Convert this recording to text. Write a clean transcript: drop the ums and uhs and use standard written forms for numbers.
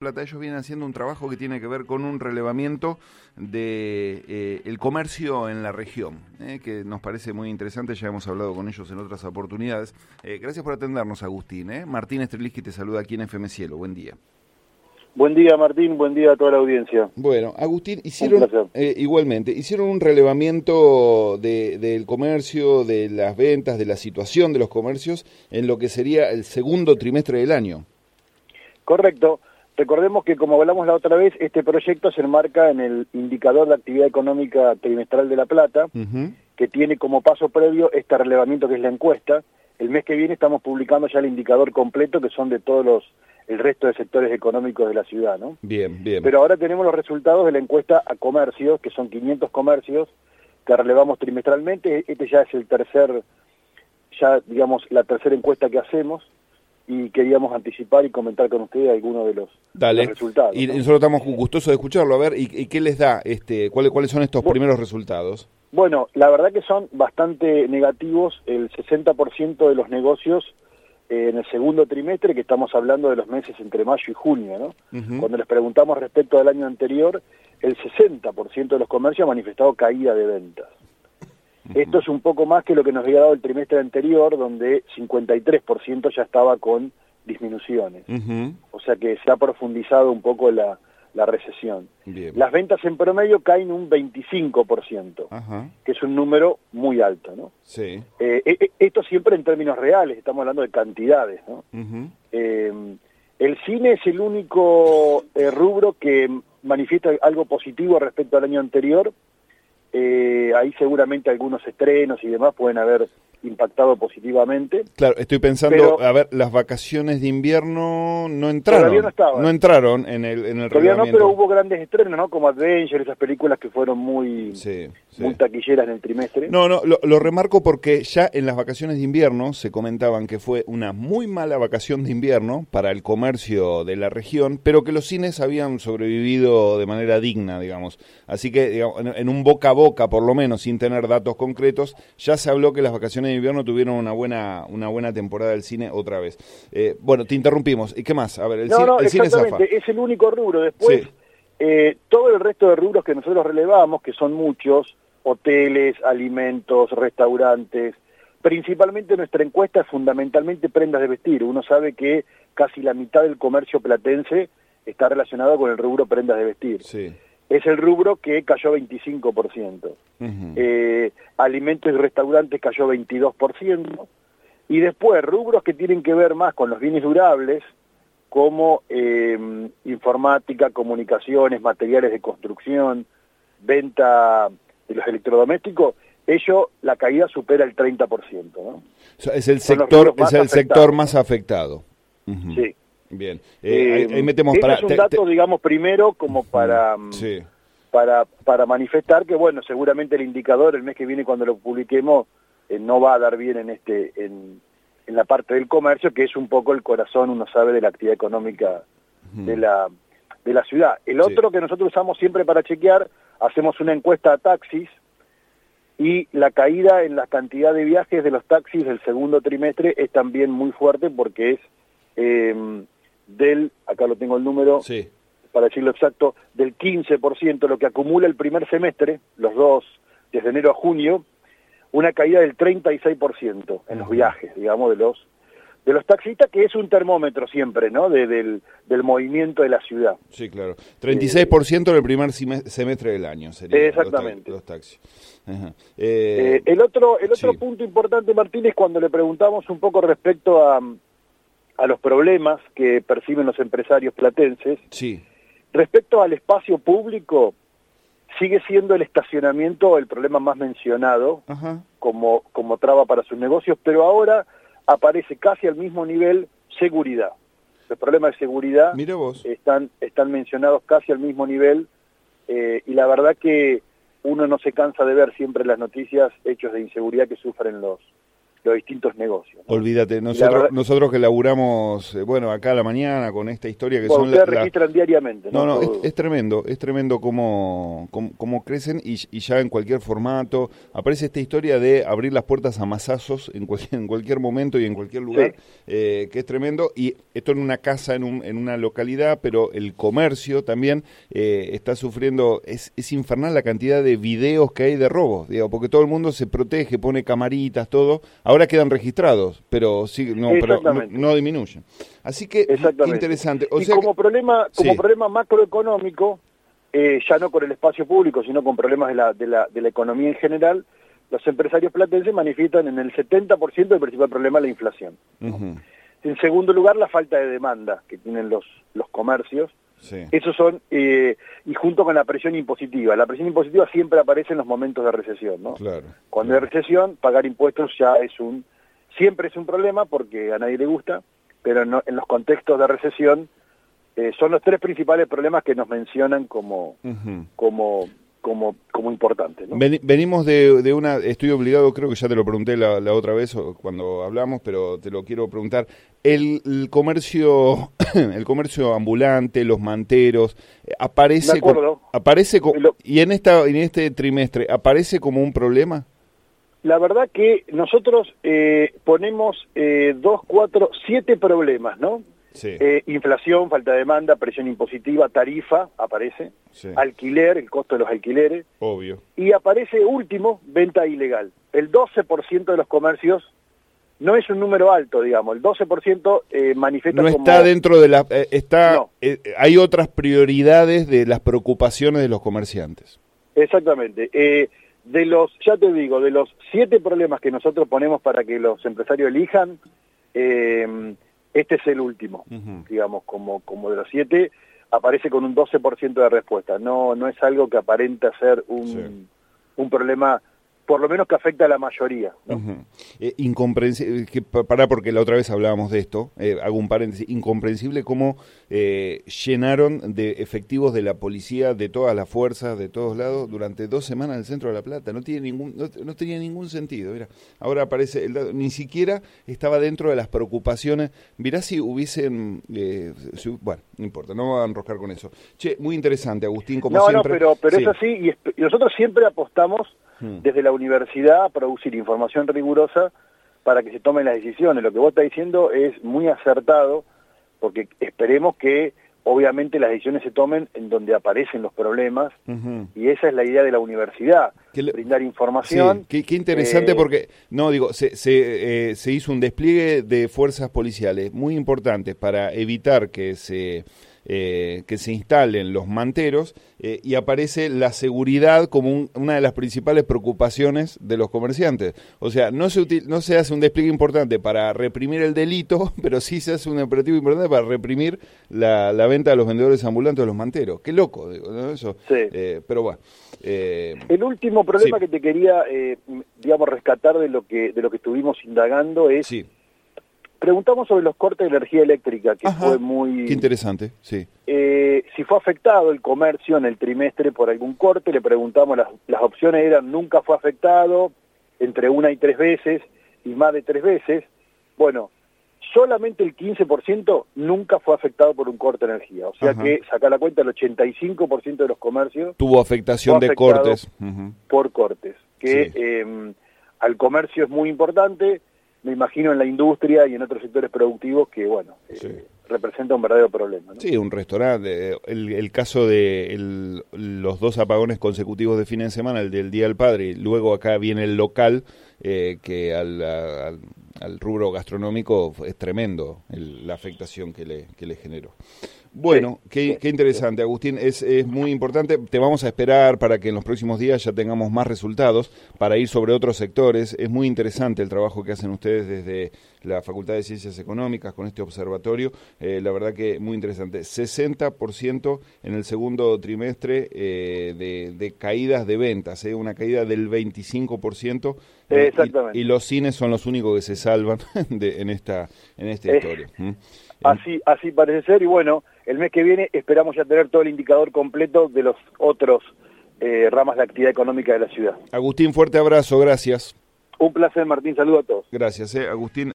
Plata, ellos vienen haciendo un trabajo que tiene que ver con un relevamiento de el comercio en la región, que nos parece muy interesante, ya hemos hablado con ellos en otras oportunidades. Gracias por atendernos, Agustín. Martín Streliski te saluda aquí en FM Cielo, buen día. Buen día, Martín, buen día a toda la audiencia. Bueno, Agustín, igualmente, hicieron un relevamiento del comercio, de las ventas, de la situación de los comercios en lo que sería el segundo trimestre del año. Correcto. Recordemos que, como hablamos la otra vez, este proyecto se enmarca en el indicador de actividad económica trimestral de La Plata, que tiene como paso previo este relevamiento que es la encuesta. El mes que viene estamos publicando ya el indicador completo, que son de todos el resto de sectores económicos de la ciudad, ¿no? Bien, bien. Pero ahora tenemos los resultados de la encuesta a comercios, que son 500 comercios que relevamos trimestralmente. Este ya es la tercera encuesta que hacemos, y queríamos anticipar y comentar con ustedes algunos de los resultados. Y nosotros estamos gustosos de escucharlo. A ver, ¿y qué les da? ¿Cuáles son estos primeros resultados? Bueno, la verdad que son bastante negativos. El 60% de los negocios en el segundo trimestre, que estamos hablando de los meses entre mayo y junio, ¿no? Cuando les preguntamos respecto al año anterior, el 60% de los comercios ha manifestado caída de ventas. Esto es un poco más que lo que nos había dado el trimestre anterior, donde 53% ya estaba con disminuciones. O sea que se ha profundizado un poco la recesión. Bien. Las ventas en promedio caen un 25%, que es un número muy alto, ¿no? Sí. Esto siempre en términos reales, estamos hablando de cantidades, ¿no? El cine es el único rubro que manifiesta algo positivo respecto al año anterior. Ahí seguramente algunos estrenos y demás pueden haber impactado positivamente. Claro, estoy pensando, a ver, las vacaciones de invierno no entraron. Todavía no estaban. No entraron en el todavía reglamento. No, pero hubo grandes estrenos, ¿no? Como Adventure, esas películas que fueron muy taquilleras en el trimestre. No, lo remarco porque ya en las vacaciones de invierno se comentaban que fue una muy mala vacación de invierno para el comercio de la región, pero que los cines habían sobrevivido de manera digna, digamos. Así que, digamos, en un boca a boca, por lo menos, sin tener datos concretos, ya se habló que las vacaciones de invierno tuvieron una buena temporada del cine otra vez. Bueno, te interrumpimos. ¿Y qué más? A ver, el cine zafa. Es el único rubro. Después, todo el resto de rubros que nosotros relevamos, que son muchos, hoteles, alimentos, restaurantes, principalmente nuestra encuesta es fundamentalmente prendas de vestir. Uno sabe que casi la mitad del comercio platense está relacionado con el rubro prendas de vestir. Sí. Es el rubro que cayó 25%. Alimentos y restaurantes cayó 22%. Y después, rubros que tienen que ver más con los bienes durables, como informática, comunicaciones, materiales de construcción, venta de los electrodomésticos, la caída supera el 30%, ¿no? O sea, es el sector más afectado. Sí. Bien, ahí metemos para... es un dato, digamos, primero, como para manifestar que, bueno, seguramente el indicador, el mes que viene cuando lo publiquemos, no va a dar bien en la parte del comercio, que es un poco el corazón, uno sabe, de la actividad económica de la ciudad. El otro que nosotros usamos siempre para chequear, hacemos una encuesta a taxis, y la caída en la cantidad de viajes de los taxis del segundo trimestre es también muy fuerte, porque es... acá lo tengo el número, para decirlo exacto, del 15%, lo que acumula el primer semestre, los dos, desde enero a junio, una caída del 36% en los viajes, digamos, de los taxistas, que es un termómetro siempre, ¿no?, del movimiento de la ciudad. Sí, claro. 36% en el primer semestre del año sería. Exactamente. Los taxis. El otro punto importante, Martín, es cuando le preguntamos un poco respecto a los problemas que perciben los empresarios platenses. Sí. Respecto al espacio público, sigue siendo el estacionamiento el problema más mencionado como traba para sus negocios, pero ahora aparece casi al mismo nivel seguridad. Los problemas de seguridad están mencionados casi al mismo nivel, y la verdad que uno no se cansa de ver siempre en las noticias hechos de inseguridad que sufren los distintos negocios, ¿no? Olvídate, nosotros que laburamos, bueno, acá a la mañana con esta historia que bueno, son... ustedes registran diariamente, ¿no? No, es tremendo cómo crecen y ya en cualquier formato. Aparece esta historia de abrir las puertas a mazazos en cualquier momento y en cualquier lugar, que es tremendo. Y esto en una casa, en una localidad, pero el comercio también está sufriendo, es infernal la cantidad de videos que hay de robos, digo, porque todo el mundo se protege, pone camaritas, todo. Ahora quedan registrados, pero sí, no disminuyen. Así que, qué interesante. O sea como problema macroeconómico, ya no con el espacio público, sino con problemas de la economía en general, los empresarios platenses manifiestan en el 70% el principal problema la inflación. Uh-huh. En segundo lugar, la falta de demanda que tienen los comercios. Sí. Esos son, y junto con la presión impositiva. La presión impositiva siempre aparece en los momentos de recesión, ¿no? Claro. Cuando hay recesión, pagar impuestos ya siempre es un problema porque a nadie le gusta, pero no, en los contextos de recesión son los tres principales problemas que nos mencionan como importantes, ¿no? Venimos de una, estoy obligado, creo que ya te lo pregunté la otra vez cuando hablamos, pero te lo quiero preguntar. El comercio ambulante, los manteros, aparece y en este trimestre aparece como un problema. La verdad que nosotros ponemos 7 problemas, ¿no? Sí. Inflación, falta de demanda, presión impositiva, tarifa, aparece, sí. Alquiler, el costo de los alquileres. Obvio. Y aparece último, venta ilegal. El 12% de los comercios, no es un número alto, digamos, el 12% manifiesta no como... está dentro de la... No. Hay otras prioridades de las preocupaciones de los comerciantes. Exactamente. De los 7 problemas que nosotros ponemos para que los empresarios elijan, este es el último, digamos, como de los 7, aparece con un 12% de respuesta. No es algo que aparenta ser un problema, por lo menos que afecta a la mayoría, ¿no? Incomprensible, porque la otra vez hablábamos de esto, hago un paréntesis, incomprensible cómo llenaron de efectivos de la policía, de todas las fuerzas, de todos lados, durante 2 semanas el centro de La Plata. No tenía ningún sentido. Mira, ahora aparece el dato, ni siquiera estaba dentro de las preocupaciones. Mirá si hubiesen... bueno, no importa, no me voy a enroscar con eso. Che, muy interesante, Agustín, como siempre. No, pero sí. Es así, y nosotros siempre apostamos desde la universidad a producir información rigurosa para que se tomen las decisiones. Lo que vos estás diciendo es muy acertado, porque esperemos que obviamente las decisiones se tomen en donde aparecen los problemas, y esa es la idea de la universidad, brindar información. Sí, qué interesante, porque, se hizo un despliegue de fuerzas policiales muy importantes para evitar que se instalen los manteros, y aparece la seguridad como una de las principales preocupaciones de los comerciantes. O sea, no se hace un despliegue importante para reprimir el delito, pero sí se hace un operativo importante para reprimir la venta de los vendedores ambulantes de los manteros. Qué loco, digo, ¿no? Eso. Sí. Pero bueno. El último problema que te quería, rescatar de lo que estuvimos indagando es... Sí. Preguntamos sobre los cortes de energía eléctrica, que fue muy... Qué interesante, sí. Si fue afectado el comercio en el trimestre por algún corte, le preguntamos, las opciones eran nunca fue afectado, entre 1 y 3 veces, y más de 3 veces. Bueno, solamente el 15% nunca fue afectado por un corte de energía. O sea que, saca la cuenta, el 85% de los comercios... Tuvo afectación de cortes. Por cortes, que al comercio es muy importante. Me imagino en la industria y en otros sectores productivos que, representa un verdadero problema, ¿no? Sí, un restaurante. El caso de los 2 apagones consecutivos de fin de semana, el del Día del Padre, y luego acá viene el local, que al rubro gastronómico es tremendo la afectación que le generó. Bueno, qué interesante, Agustín, es muy importante. Te vamos a esperar para que en los próximos días ya tengamos más resultados para ir sobre otros sectores. Es muy interesante el trabajo que hacen ustedes desde la Facultad de Ciencias Económicas con este observatorio. La verdad que muy interesante. 60% en el segundo trimestre de caídas de ventas, una caída del 25%. Exactamente. Y los cines son los únicos que se salvan en esta historia. Así parece ser, y bueno, el mes que viene esperamos ya tener todo el indicador completo de los otros ramas de actividad económica de la ciudad. Agustín, fuerte abrazo, gracias. Un placer, Martín, saludo a todos. Gracias, Agustín.